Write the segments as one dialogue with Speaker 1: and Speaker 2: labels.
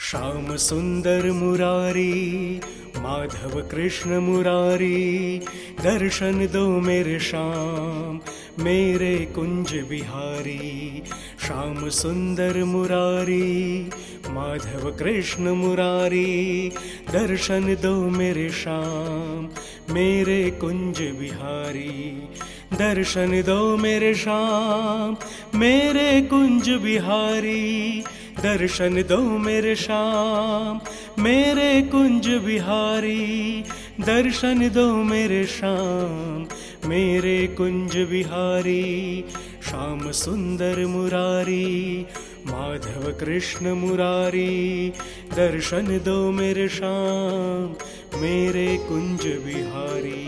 Speaker 1: श्याम सुंदर मुरारी, माधव कृष्ण मुरारी, दर्शन दो मेरे श्याम मेरे कुंज बिहारी। श्याम सुंदर मुरारी, माधव कृष्ण मुरारी, दर्शन दो मेरे श्याम मेरे कुंज बिहारी। दर्शन दो मेरे श्याम मेरे कुंज बिहारी। दर्शन दो मेरे श्याम मेरे कुंज बिहारी। दर्शन दो मेरे श्याम मेरे कुंज बिहारी। श्याम सुंदर मुरारी, माधव कृष्ण मुरारी, दर्शन दो मेरे श्याम मेरे कुंज बिहारी।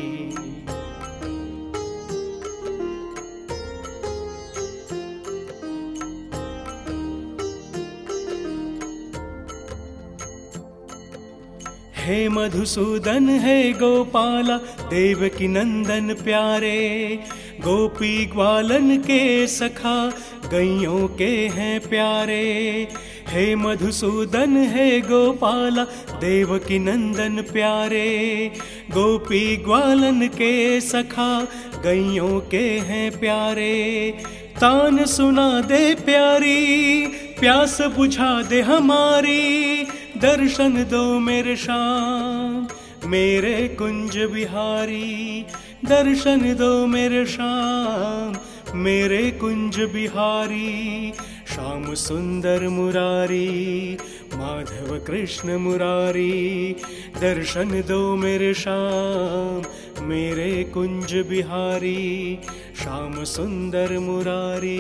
Speaker 1: हे मधुसूदन हे गोपाला, देवकी नंदन प्यारे, गोपी ग्वालन के सखा गैयों के हैं प्यारे। हे मधुसूदन हे गोपाला, देवकी नंदन प्यारे, गोपी ग्वालन के सखा गैयों के हैं प्यारे। तान सुना दे प्यारी, प्यास बुझा दे हमारी, दर्शन दो मेरे श्याम मेरे कुंज बिहारी। दर्शन दो मेरे श्याम मेरे कुंज बिहारी। श्याम सुंदर मुरारी, माधव कृष्ण मुरारी, दर्शन दो मेरे श्याम मेरे कुंज बिहारी। श्याम सुंदर मुरारी।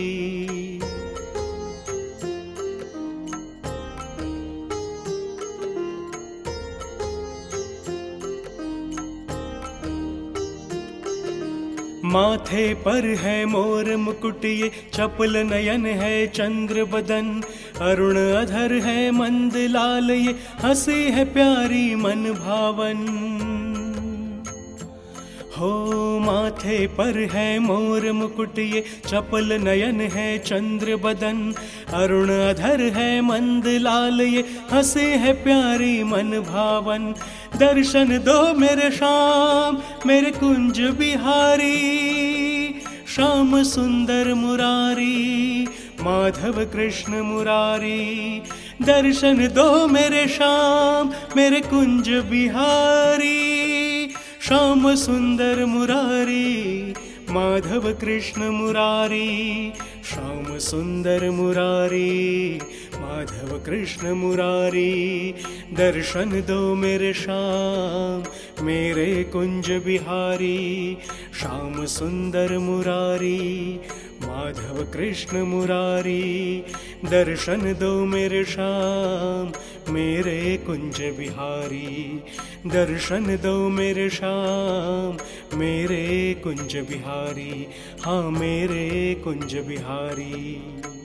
Speaker 1: माथे पर है मोर मुकुटिये, चपल नयन है चंद्र बदन, अरुण अधर है मंद लाल, ये हंसी है प्यारी मन भावन। हो माथे पर है मोर मुकुटिये, चपल नयन है चंद्र बदन, अरुण अधर है मंद लाल, ये हंसी है प्यारी मन भावन। दर्शन दो मेरे श्याम मेरे कुंज बिहारी। श्याम सुंदर मुरारी, माधव कृष्ण मुरारी, दर्शन दो मेरे श्याम मेरे कुंज बिहारी। श्याम सुंदर मुरारी, माधव कृष्ण मुरारी, श्याम सुंदर मुरारी, माधव कृष्ण मुरारी, दर्शन दो मेरे श्याम मेरे कुंज बिहारी। श्याम सुंदर मुरारी, माधव कृष्ण मुरारी, दर्शन दो मेरे श्याम मेरे कुंज बिहारी। दर्शन दो मेरे श्याम मेरे कुंज बिहारी। हाँ मेरे कुंज बिहारी।